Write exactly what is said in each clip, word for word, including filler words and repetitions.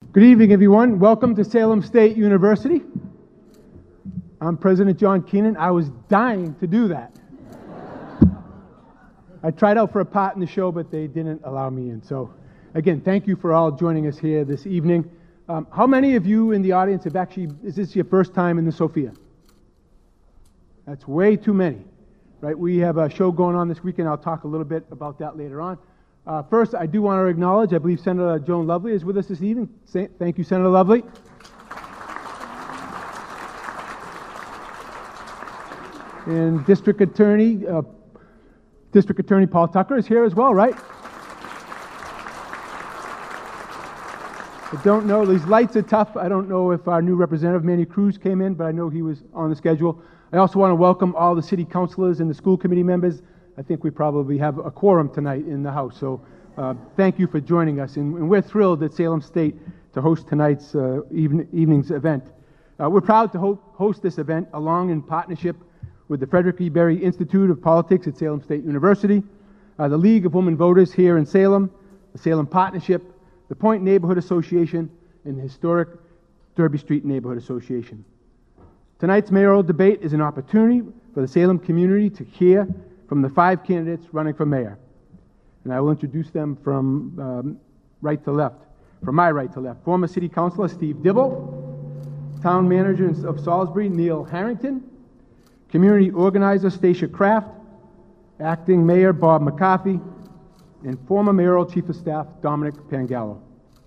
Good evening, everyone. Welcome to Salem State University. I'm President John Keenan. I was dying to do that. I tried out for a part in the show, but they didn't allow me in. So, again, thank you for all joining us here this evening. Um, how many of you in the audience have actually, is this your first time in the Sophia? That's way too many, right? We have a show going on this weekend. I'll talk a little bit about that later on. Uh, first, I do want to acknowledge, I believe Senator Joan Lovely is with us this evening. Thank you, Senator Lovely. And District Attorney, uh, District Attorney Paul Tucker is here as well, right? I don't know, these lights are tough. I don't know if our new representative, Manny Cruz, came in, but I know he was on the schedule. I also want to welcome all the city councilors and the school committee members. I think we probably have a quorum tonight in the House, so uh, thank you for joining us. And, and we're thrilled at Salem State to host tonight's uh, even, evening's event. Uh, we're proud to ho- host this event along in partnership with the Frederick E. Berry Institute of Politics at Salem State University, uh, the League of Women Voters here in Salem, the Salem Partnership, the Point Neighborhood Association, and the historic Derby Street Neighborhood Association. Tonight's mayoral debate is an opportunity for the Salem community to hear from the five candidates running for mayor. And I will introduce them from um, right to left, from my right to left. Former City Councilor Steve Dibble, Town Manager of Salisbury Neil Harrington, Community Organizer Stacia Kraft, Acting Mayor Bob McCarthy, and former Mayoral Chief of Staff Dominic Pangallo.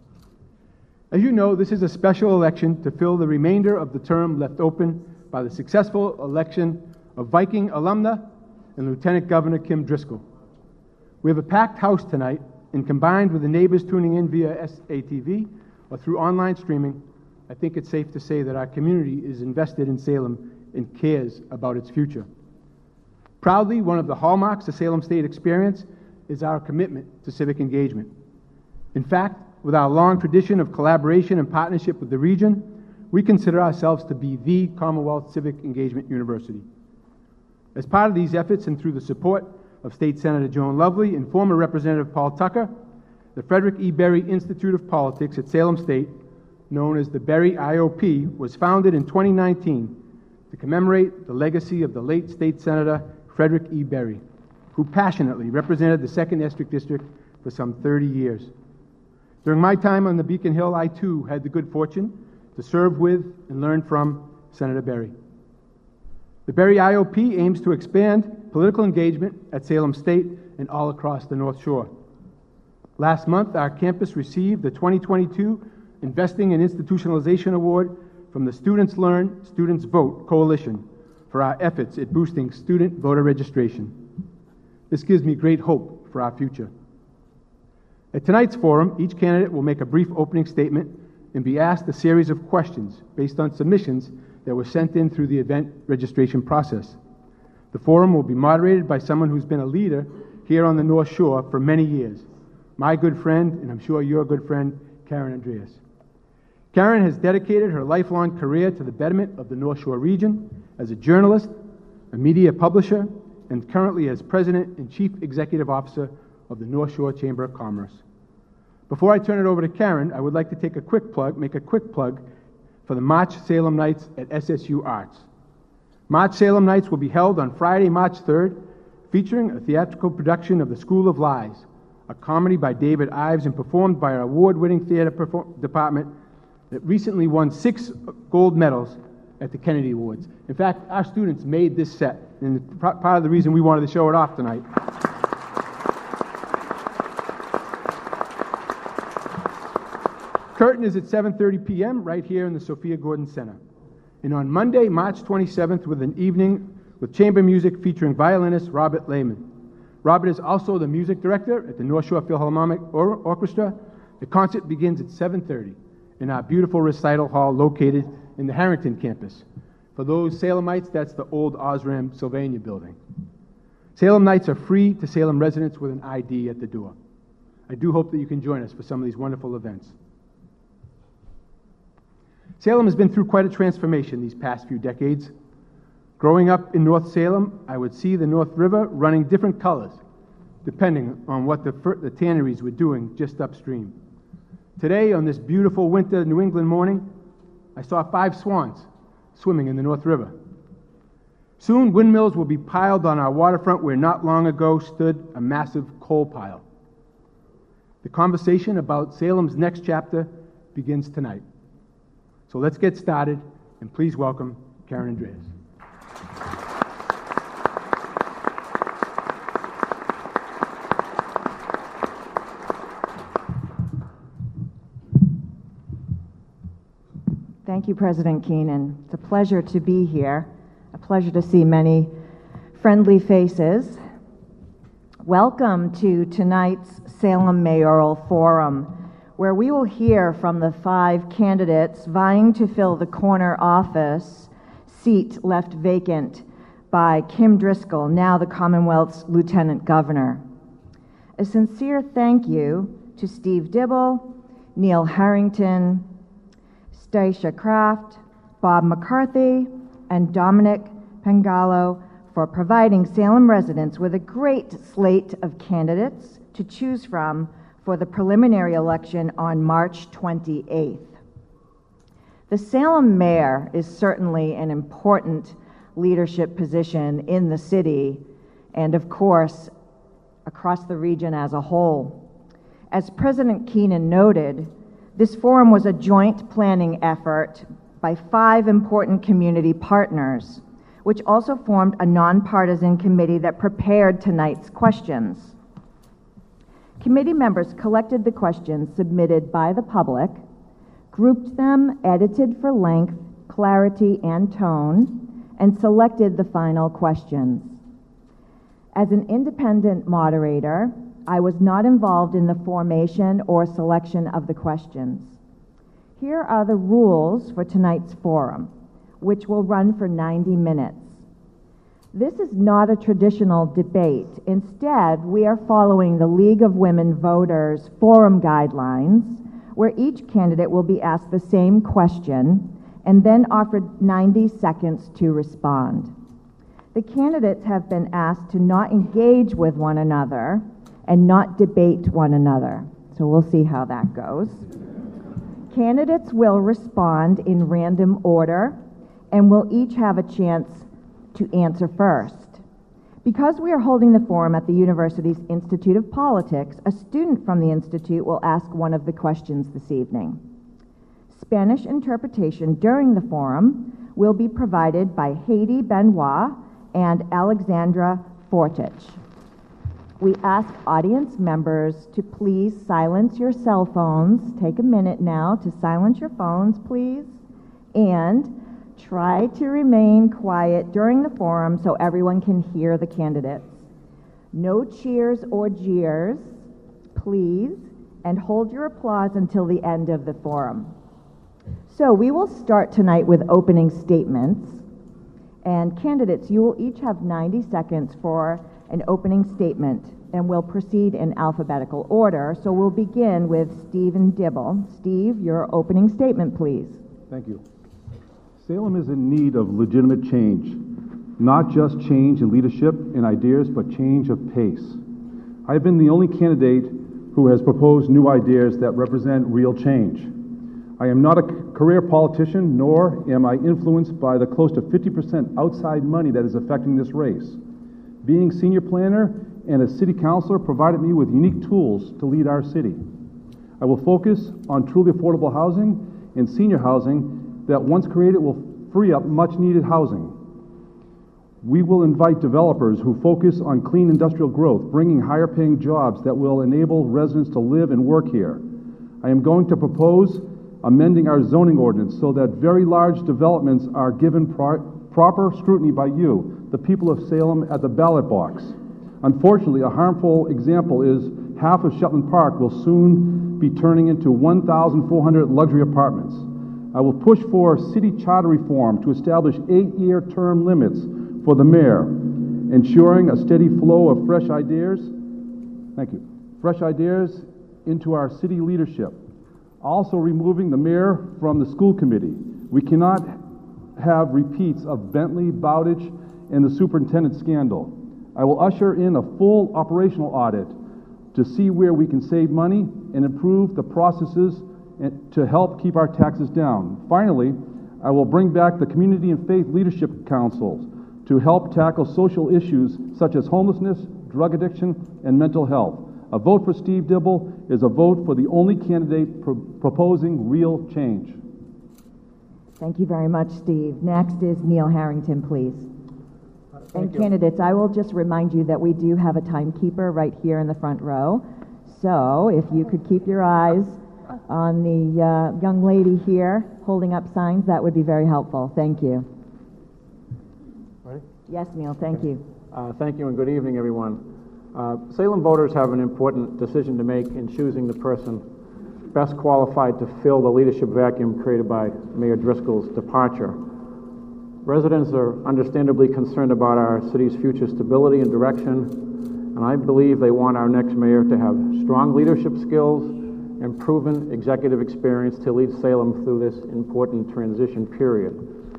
As you know, this is a special election to fill the remainder of the term left open by the successful election of Viking alumna and Lieutenant Governor Kim Driscoll. We have a packed house tonight, and combined with the neighbors tuning in via S A T V or through online streaming, I think it's safe to say that our community is invested in Salem and cares about its future. Proudly, one of the hallmarks of Salem State experience is our commitment to civic engagement. In fact, with our long tradition of collaboration and partnership with the region, we consider ourselves to be the Commonwealth Civic Engagement University. As part of these efforts and through the support of State Senator Joan Lovely and former Representative Paul Tucker, the Frederick E. Berry Institute of Politics at Salem State, known as the Berry I O P, was founded in twenty nineteen to commemorate the legacy of the late State Senator Frederick E. Berry, who passionately represented the second District District for some thirty years. During my time on the Beacon Hill, I too had the good fortune to serve with and learn from Senator Berry. The Berry I O P aims to expand political engagement at Salem State and all across the North Shore. Last month, our campus received the twenty twenty-two Investing in Institutionalization Award from the Students Learn, Students Vote Coalition for our efforts at boosting student voter registration. This gives me great hope for our future. At tonight's forum, each candidate will make a brief opening statement and be asked a series of questions based on submissions that were sent in through the event registration process. The forum will be moderated by someone who's been a leader here on the North Shore for many years, my good friend, and I'm sure your good friend, Karen Andreas. Karen has dedicated her lifelong career to the betterment of the North Shore region as a journalist, a media publisher, and currently as President and Chief Executive Officer of the North Shore Chamber of Commerce. Before I turn it over to Karen, I would like to take a quick plug, make a quick plug for the March Salem Nights at S S U Arts. March Salem Nights will be held on Friday, March third, featuring a theatrical production of The School of Lies, a comedy by David Ives and performed by our award-winning theater perform- department that recently won six gold medals at the Kennedy Awards. In fact, our students made this set, and part of the reason we wanted to show it off tonight. Curtain is at seven thirty p.m. right here in the Sophia Gordon Center. And on Monday, March twenty-seventh, with an evening with chamber music featuring violinist Robert Lehman. Robert is also the music director at the North Shore Philharmonic Or- Orchestra. The concert begins at seven thirty in our beautiful recital hall located in the Harrington campus. For those Salemites, that's the old Osram Sylvania building. Salem Nights are free to Salem residents with an I D at the door. I do hope that you can join us for some of these wonderful events. Salem has been through quite a transformation these past few decades. Growing up in North Salem, I would see the North River running different colors, depending on what the, the tanneries were doing just upstream. Today, on this beautiful winter New England morning, I saw five swans swimming in the North River. Soon, windmills will be piled on our waterfront where not long ago stood a massive coal pile. The conversation about Salem's next chapter begins tonight. So let's get started, and please welcome Karen Andreas. Thank you, President Keenan. It's a pleasure to be here, a pleasure to see many friendly faces. Welcome to tonight's Salem Mayoral Forum, where we will hear from the five candidates vying to fill the corner office seat left vacant by Kim Driscoll, now the Commonwealth's Lieutenant Governor. A sincere thank you to Steve Dibble, Neil Harrington, Stacia Kraft, Bob McCarthy, and Dominic Pangalo for providing Salem residents with a great slate of candidates to choose from for the preliminary election on March twenty-eighth. The Salem mayor is certainly an important leadership position in the city and, of course, across the region as a whole. As President Keenan noted, this forum was a joint planning effort by five important community partners, which also formed a nonpartisan committee that prepared tonight's questions. Committee members collected the questions submitted by the public, grouped them, edited for length, clarity, and tone, and selected the final questions. As an independent moderator, I was not involved in the formation or selection of the questions. Here are the rules for tonight's forum, which will run for ninety minutes. This is not a traditional debate. Instead, we are following the League of Women Voters forum guidelines, where each candidate will be asked the same question and then offered ninety seconds to respond. The candidates have been asked to not engage with one another and not debate one another. So we'll see how that goes. Candidates will respond in random order and will each have a chance to answer first. Because we are holding the forum at the university's Institute of Politics, a student from the Institute will ask one of the questions this evening. Spanish interpretation during the forum will be provided by Haiti Benoit and Alexandra Fortich. We ask audience members to please silence your cell phones. Take a minute now to silence your phones, please, and try to remain quiet during the forum so everyone can hear the candidates. No cheers or jeers, please, and hold your applause until the end of the forum. So we will start tonight with opening statements, and candidates, you will each have ninety seconds for an opening statement, and we'll proceed in alphabetical order. So we'll begin with Stephen Dibble. Steve, your opening statement, please. Thank you. Salem is in need of legitimate change, not just change in leadership and ideas, but change of pace. I've been the only candidate who has proposed new ideas that represent real change. I am not a career politician, nor am I influenced by the close to fifty percent outside money that is affecting this race. Being senior planner and a city councilor provided me with unique tools to lead our city. I will focus on truly affordable housing and senior housing that, once created, will free up much needed housing. We will invite developers who focus on clean industrial growth, bringing higher paying jobs that will enable residents to live and work here. I am going to propose amending our zoning ordinance so that very large developments are given pro proper scrutiny by you, the people of Salem, at the ballot box. Unfortunately, a harmful example is half of Shetland Park will soon be turning into one thousand four hundred luxury apartments. I will push for city charter reform to establish eight-year term limits for the mayor, ensuring a steady flow of fresh ideas, thank you, fresh ideas into our city leadership. Also removing the mayor from the school committee. We cannot have repeats of Bentley, Bowditch, and the superintendent scandal. I will usher in a full operational audit to see where we can save money and improve the processes to help keep our taxes down. Finally, I will bring back the Community and Faith Leadership Councils to help tackle social issues such as homelessness, drug addiction, and mental health. A vote for Steve Dibble is a vote for the only candidate pro- proposing real change. Thank you very much, Steve. Next is Neil Harrington, please. Thank and you. Candidates, I will just remind you that we do have a timekeeper right here in the front row. So if you could keep your eyes on the uh, young lady here holding up signs, that would be very helpful. Thank you. Ready? Yes, Neil, thank you. Uh, thank you and good evening, everyone. Uh, Salem voters have an important decision to make in choosing the person best qualified to fill the leadership vacuum created by Mayor Driscoll's departure. Residents are understandably concerned about our city's future stability and direction, and I believe they want our next mayor to have strong leadership skills and proven executive experience to lead Salem through this important transition period.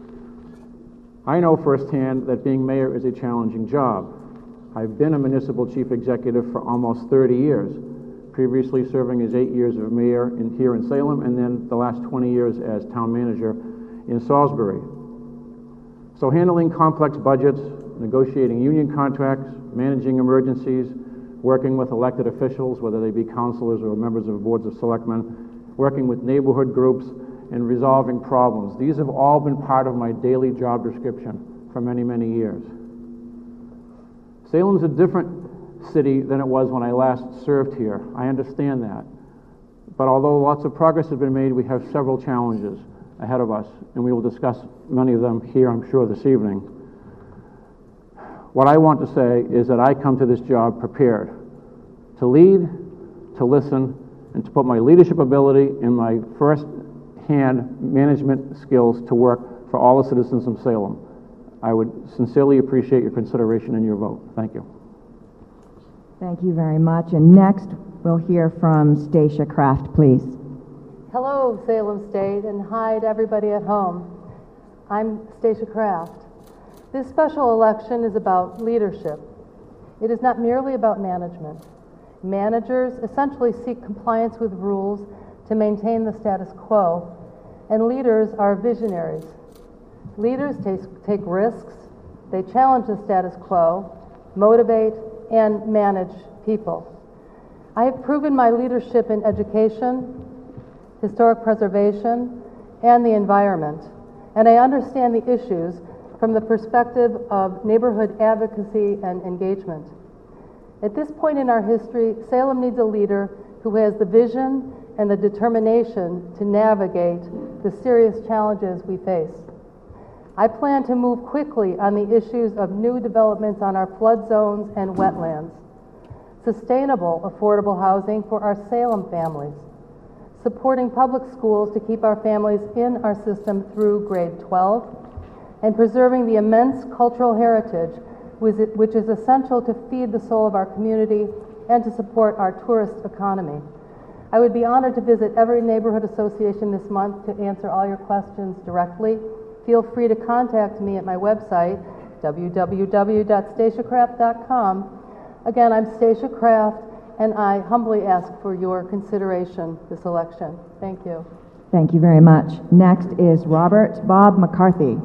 I know firsthand that being mayor is a challenging job. I've been a municipal chief executive for almost thirty years, previously serving as eight years of mayor in, here in Salem, and then the last twenty years as town manager in Salisbury. So handling complex budgets, negotiating union contracts, managing emergencies, working with elected officials, whether they be councilors or members of boards of selectmen, working with neighborhood groups, and resolving problems. These have all been part of my daily job description for many, many years. Salem's a different city than it was when I last served here. I understand that. But although lots of progress has been made, we have several challenges ahead of us, and we will discuss many of them here, I'm sure, this evening. What I want to say is that I come to this job prepared to lead, to listen, and to put my leadership ability and my first-hand management skills to work for all the citizens of Salem. I would sincerely appreciate your consideration and your vote. Thank you. Thank you very much. And next, we'll hear from Stacia Kraft, please. Hello, Salem State, and hi to everybody at home. I'm Stacia Kraft. This special election is about leadership. It is not merely about management. Managers essentially seek compliance with rules to maintain the status quo, and leaders are visionaries. Leaders take, take risks, they challenge the status quo, motivate, and manage people. I have proven my leadership in education, historic preservation, and the environment, and I understand the issues from the perspective of neighborhood advocacy and engagement. At this point in our history, Salem needs a leader who has the vision and the determination to navigate the serious challenges we face. I plan to move quickly on the issues of new developments on our flood zones and wetlands, sustainable, affordable housing for our Salem families, supporting public schools to keep our families in our system through grade twelve, and preserving the immense cultural heritage which is essential to feed the soul of our community and to support our tourist economy. I would be honored to visit every neighborhood association this month to answer all your questions directly. Feel free to contact me at my website, w w w dot stacia kraft dot com. Again, I'm Stacia Kraft, and I humbly ask for your consideration this election. Thank you. Thank you very much. Next is Robert Bob McCarthy.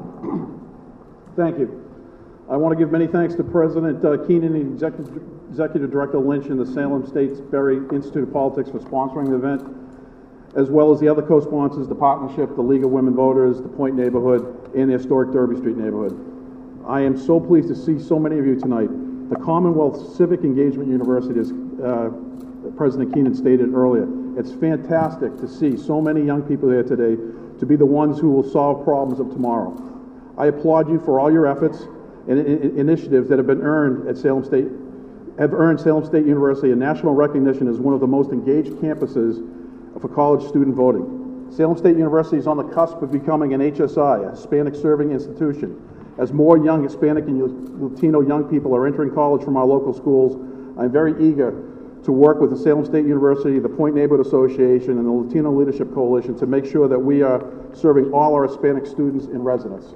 Thank you. I want to give many thanks to President uh, Keenan and Executive, Executive Director Lynch and the Salem State Berry Institute of Politics for sponsoring the event, as well as the other co-sponsors, the Partnership, the League of Women Voters, the Point Neighborhood, and the historic Derby Street neighborhood. I am so pleased to see so many of you tonight. The Commonwealth Civic Engagement University, as uh, President Keenan stated earlier, it's fantastic to see so many young people here today to be the ones who will solve problems of tomorrow. I applaud you for all your efforts and initiatives that have been earned at Salem State, have earned Salem State University a national recognition as one of the most engaged campuses for college student voting. Salem State University is on the cusp of becoming an H S I, a Hispanic serving institution. As more young Hispanic and Latino young people are entering college from our local schools, I'm very eager to work with the Salem State University, the Point Neighborhood Association, and the Latino Leadership Coalition to make sure that we are serving all our Hispanic students and residents.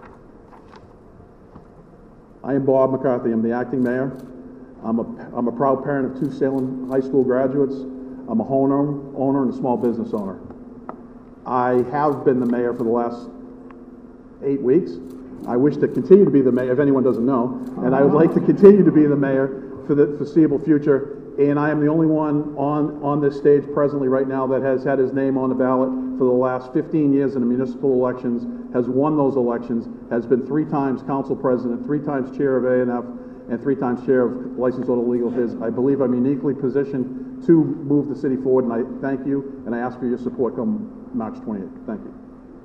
I am Bob McCarthy. I'm the acting mayor. I'm a, I'm a proud parent of two Salem High School graduates. I'm a homeowner owner and a small business owner. I have been the mayor for the last eight weeks. I wish to continue to be the mayor, if anyone doesn't know, and I would like to continue to be the mayor for the foreseeable future. And I am the only one on, on this stage presently right now that has had his name on the ballot for the last fifteen years in the municipal elections, has won those elections, has been three times council president, three times chair of A and F, and three times chair of licensed auto legal His. I believe I'm uniquely positioned to move the city forward, and I thank you, and I ask for your support come March twenty-eighth. Thank you.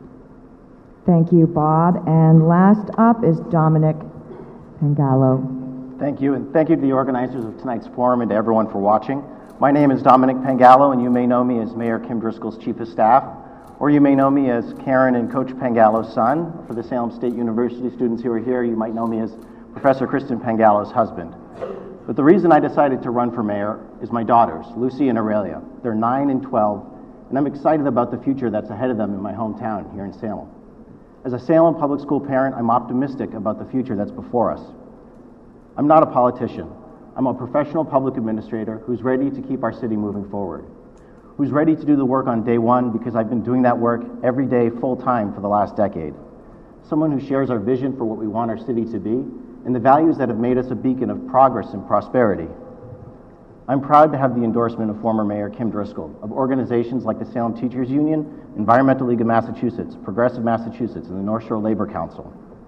Thank you, Bob. And last up is Dominic Pangallo. Thank you, and thank you to the organizers of tonight's forum and to everyone for watching. My name is Dominic Pangallo, and you may know me as Mayor Kim Driscoll's Chief of Staff, or you may know me as Karen and Coach Pangallo's son. For the Salem State University students who are here, you might know me as Professor Kristen Pangallo's husband. But the reason I decided to run for mayor is my daughters, Lucy and Aurelia. They're nine and twelve, and I'm excited about the future that's ahead of them in my hometown here in Salem. As a Salem public school parent, I'm optimistic about the future that's before us. I'm not a politician. I'm a professional public administrator who's ready to keep our city moving forward, who's ready to do the work on day one because I've been doing that work every day full-time for the last decade. Someone who shares our vision for what we want our city to be and the values that have made us a beacon of progress and prosperity. I'm proud to have the endorsement of former Mayor Kim Driscoll, of organizations like the Salem Teachers Union, Environmental League of Massachusetts, Progressive Massachusetts, and the North Shore Labor Council.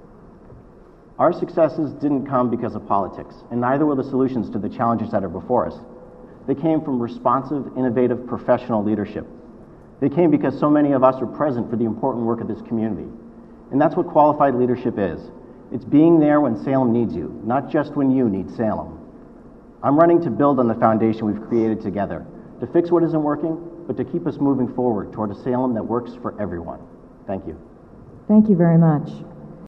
Our successes didn't come because of politics, and neither will the solutions to the challenges that are before us. They came from responsive, innovative, professional leadership. They came because so many of us are present for the important work of this community. And that's what qualified leadership is. It's being there when Salem needs you, not just when you need Salem. I'm running to build on the foundation we've created together, to fix what isn't working, but to keep us moving forward toward a Salem that works for everyone. Thank you. Thank you very much.